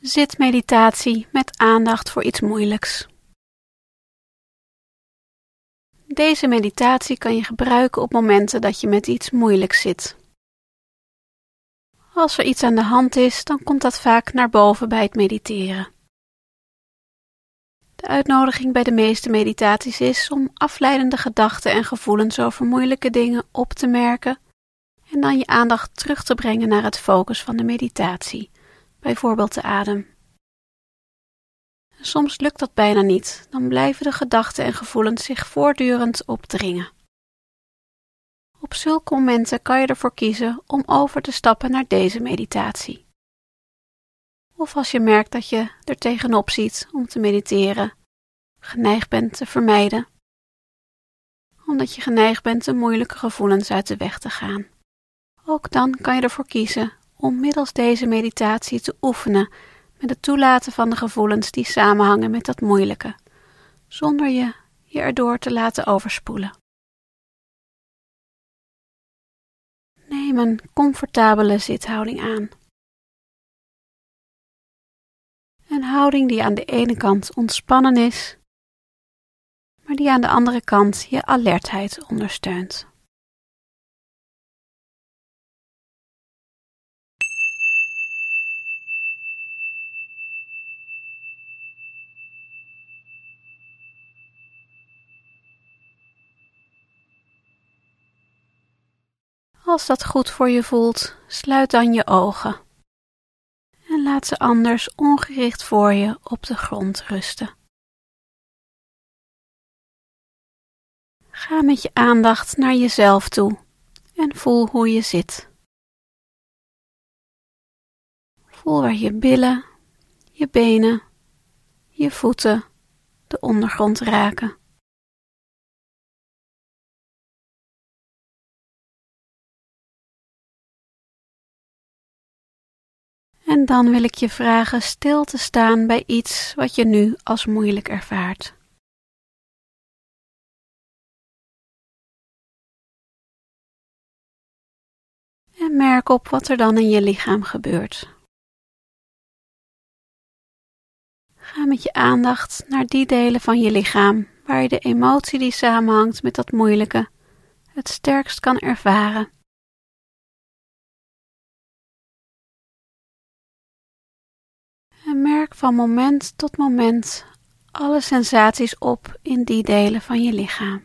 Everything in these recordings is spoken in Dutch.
Zitmeditatie met aandacht voor iets moeilijks. Deze meditatie kan je gebruiken op momenten dat je met iets moeilijks zit. Als er iets aan de hand is, dan komt dat vaak naar boven bij het mediteren. De uitnodiging bij de meeste meditaties is om afleidende gedachten en gevoelens over moeilijke dingen op te merken en dan je aandacht terug te brengen naar het focus van de meditatie, bijvoorbeeld de adem. Soms lukt dat bijna niet, dan blijven de gedachten en gevoelens zich voortdurend opdringen. Op zulke momenten kan je ervoor kiezen om over te stappen naar deze meditatie. Of als je merkt dat je er tegenop ziet om te mediteren, geneigd bent te vermijden, omdat je geneigd bent de moeilijke gevoelens uit de weg te gaan. Ook dan kan je ervoor kiezen om middels deze meditatie te oefenen met het toelaten van de gevoelens die samenhangen met dat moeilijke, zonder je erdoor te laten overspoelen. Neem een comfortabele zithouding aan. Een houding die aan de ene kant ontspannen is, maar die aan de andere kant je alertheid ondersteunt. Als dat goed voor je voelt, sluit dan je ogen en laat ze anders ongericht voor je op de grond rusten. Ga met je aandacht naar jezelf toe en voel hoe je zit. Voel waar je billen, je benen, je voeten de ondergrond raken. En dan wil ik je vragen stil te staan bij iets wat je nu als moeilijk ervaart. En merk op wat er dan in je lichaam gebeurt. Ga met je aandacht naar die delen van je lichaam waar je de emotie die samenhangt met dat moeilijke het sterkst kan ervaren. En merk van moment tot moment alle sensaties op in die delen van je lichaam.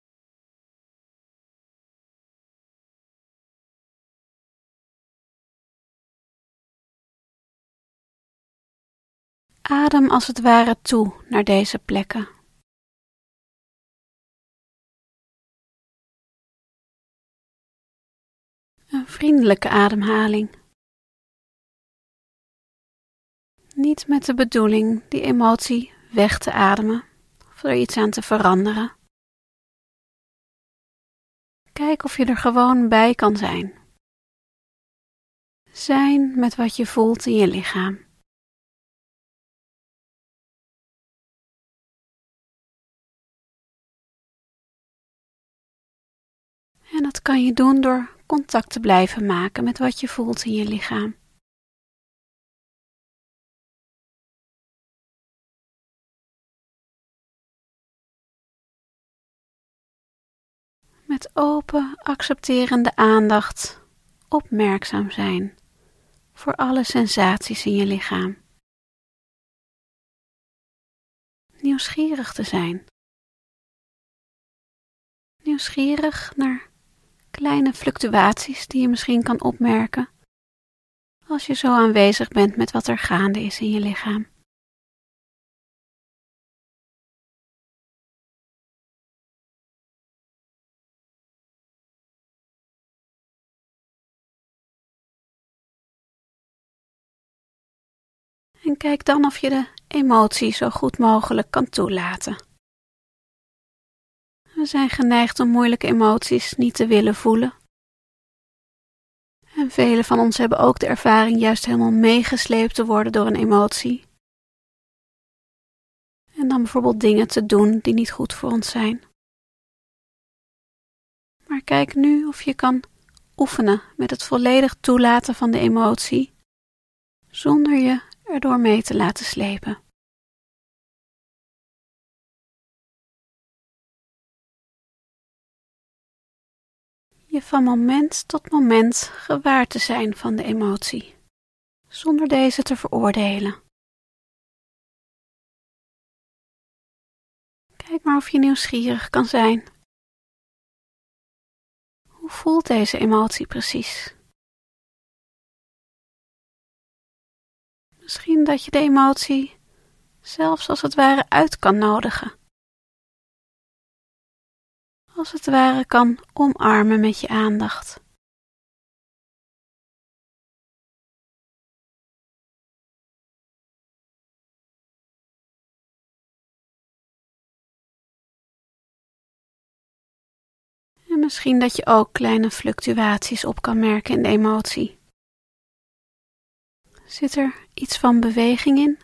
Adem als het ware toe naar deze plekken. Een vriendelijke ademhaling. Niet met de bedoeling die emotie weg te ademen of er iets aan te veranderen. Kijk of je er gewoon bij kan zijn. Zijn met wat je voelt in je lichaam. En dat kan je doen door contact te blijven maken met wat je voelt in je lichaam. Met open, accepterende aandacht opmerkzaam zijn voor alle sensaties in je lichaam. Nieuwsgierig te zijn. Nieuwsgierig naar kleine fluctuaties die je misschien kan opmerken als je zo aanwezig bent met wat er gaande is in je lichaam. En kijk dan of je de emotie zo goed mogelijk kan toelaten. We zijn geneigd om moeilijke emoties niet te willen voelen. En velen van ons hebben ook de ervaring juist helemaal meegesleept te worden door een emotie. En dan bijvoorbeeld dingen te doen die niet goed voor ons zijn. Maar kijk nu of je kan oefenen met het volledig toelaten van de emotie, zonder je erdoor mee te laten slepen. Je van moment tot moment gewaar te zijn van de emotie, zonder deze te veroordelen. Kijk maar of je nieuwsgierig kan zijn. Hoe voelt deze emotie precies? Misschien dat je de emotie zelfs als het ware uit kan nodigen. Als het ware kan omarmen met je aandacht. En misschien dat je ook kleine fluctuaties op kan merken in de emotie. Zit er iets van beweging in?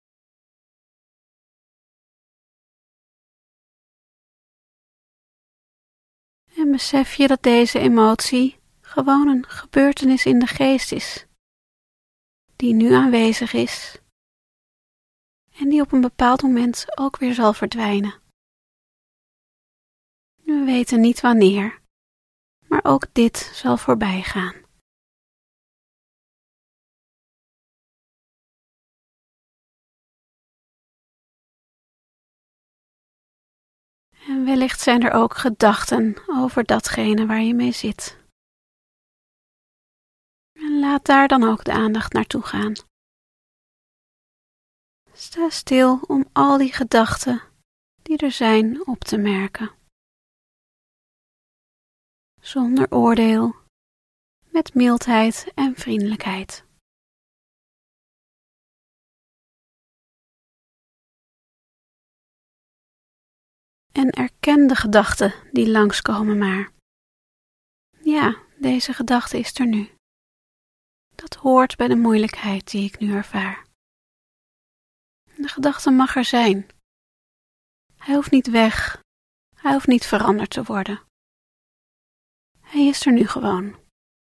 En besef je dat deze emotie gewoon een gebeurtenis in de geest is, die nu aanwezig is en die op een bepaald moment ook weer zal verdwijnen. We weten niet wanneer, maar ook dit zal voorbij gaan. En wellicht zijn er ook gedachten over datgene waar je mee zit. En laat daar dan ook de aandacht naartoe gaan. Sta stil om al die gedachten die er zijn op te merken. Zonder oordeel, met mildheid en vriendelijkheid. En erken de gedachten die langskomen maar. Ja, deze gedachte is er nu. Dat hoort bij de moeilijkheid die ik nu ervaar. De gedachte mag er zijn. Hij hoeft niet weg. Hij hoeft niet veranderd te worden. Hij is er nu gewoon.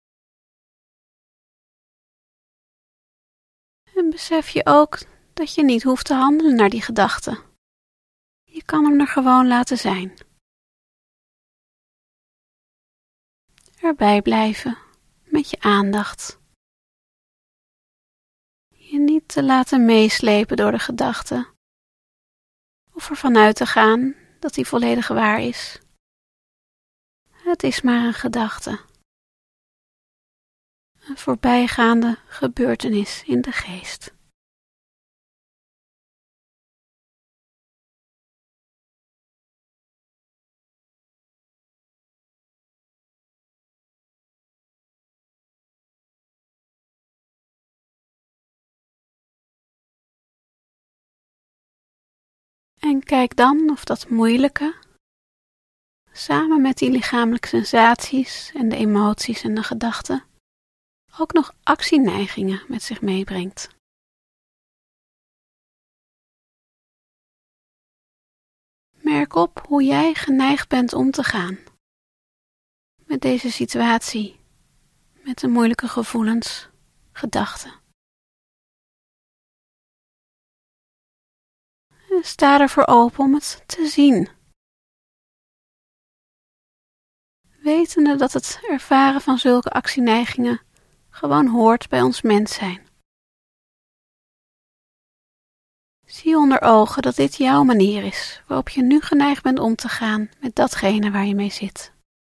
En besef je ook dat je niet hoeft te handelen naar die gedachte. Je kan hem er gewoon laten zijn. Erbij blijven, met je aandacht. Je niet te laten meeslepen door de gedachte. Of ervan uit te gaan dat die volledig waar is. Het is maar een gedachte. Een voorbijgaande gebeurtenis in de geest. En kijk dan of dat moeilijke, samen met die lichamelijke sensaties en de emoties en de gedachten, ook nog actieneigingen met zich meebrengt. Merk op hoe jij geneigd bent om te gaan met deze situatie, met de moeilijke gevoelens, gedachten. En sta ervoor open om het te zien. Wetende dat het ervaren van zulke actieneigingen gewoon hoort bij ons mens zijn. Zie onder ogen dat dit jouw manier is, waarop je nu geneigd bent om te gaan met datgene waar je mee zit.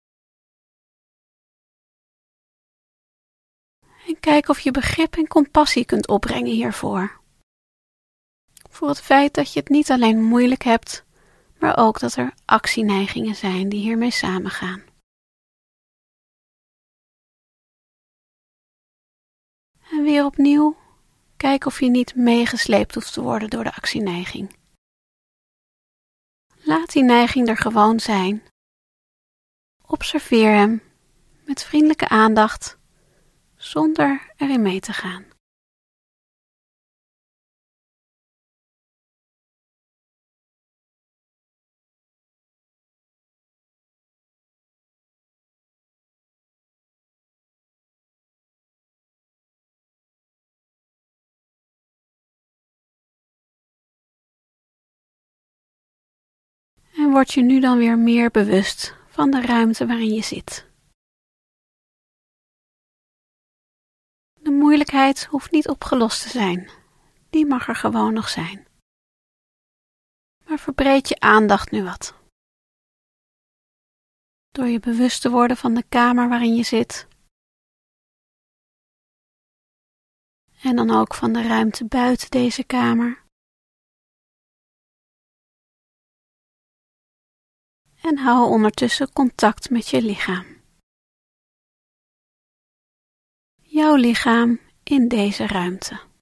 En kijk of je begrip en compassie kunt opbrengen hiervoor. Voor het feit dat je het niet alleen moeilijk hebt, maar ook dat er actieneigingen zijn die hiermee samengaan. En weer opnieuw, kijk of je niet meegesleept hoeft te worden door de actieneiging. Laat die neiging er gewoon zijn. Observeer hem met vriendelijke aandacht, zonder erin mee te gaan. word je nu dan weer meer bewust van de ruimte waarin je zit. De moeilijkheid hoeft niet opgelost te zijn. Die mag er gewoon nog zijn. Maar verbreed je aandacht nu wat. Door je bewust te worden van de kamer waarin je zit. En dan ook van de ruimte buiten deze kamer. En hou ondertussen contact met je lichaam. Jouw lichaam in deze ruimte.